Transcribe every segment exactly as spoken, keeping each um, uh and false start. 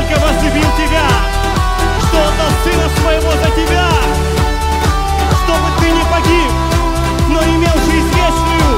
настолько возлюбил тебя, что отдал Сына Своего за тебя, чтобы ты не погиб, но имел жизнь вечную.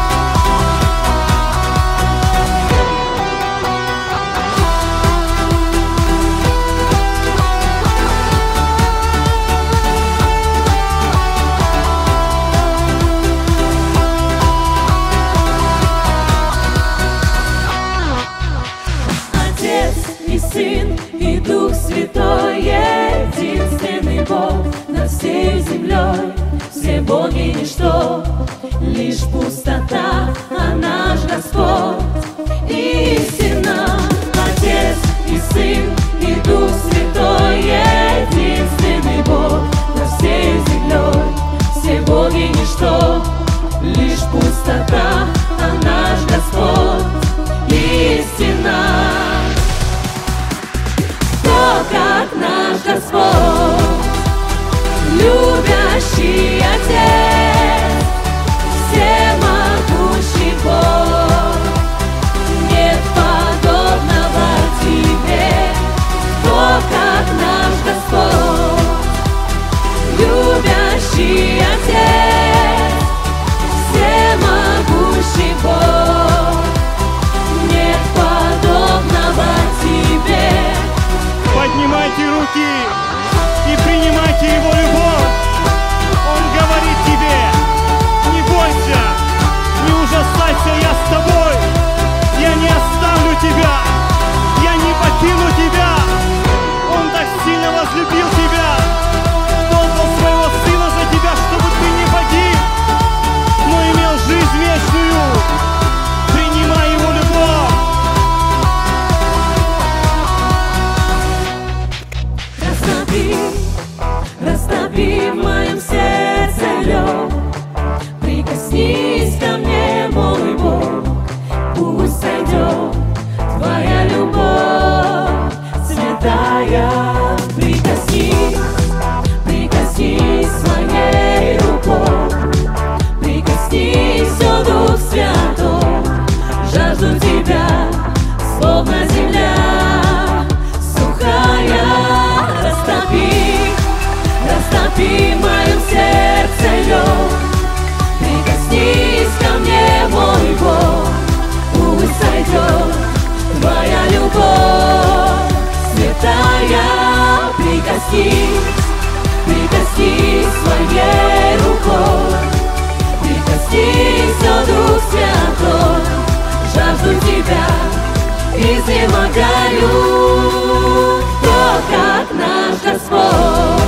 И Сын, и Дух Святой, единственный Бог над всей землей. Все боги ничто, лишь пустота, а наш Господь истина. Отец и Сын, и Дух Святой, единственный Бог над всей землей. Все боги ничто, лишь пустота, а наш Господь истина. Как наш Господь, любящий Отец, всемогущий Бог, нет подобного тебе. Кто как наш Господь, любящий Отец, всемогущий Бог, нет подобного тебе. Поднимайте руки и принимайте Его любовь. Он говорит тебе: не бойся, не ужасайся, я с тобой. Я не оставлю тебя, я не покину тебя. Он так сильно возлюбил тебя, что отдал Своего Сына за тебя, чтобы ты не погиб, но имел жизнь вечную. Принимай Его любовь. Растопи в моем сердце лед, прикоснись ко мне, мой Бог, пусть сойдет Твоя любовь святая. Прикоснись, прикоснись своей рукой, прикоснись, о Дух Святой, жажду Тебя, словно земля сухая. Растопи, растопи в моем сердце лед, прикоснись ко мне, мой Бог, пусть сойдет Твоя любовь святая. Прикоснись, прикоснись своей рукой, прикоснись, о Дух Святой, жажду Тебя, изнемогаю. Кто как наш Господь,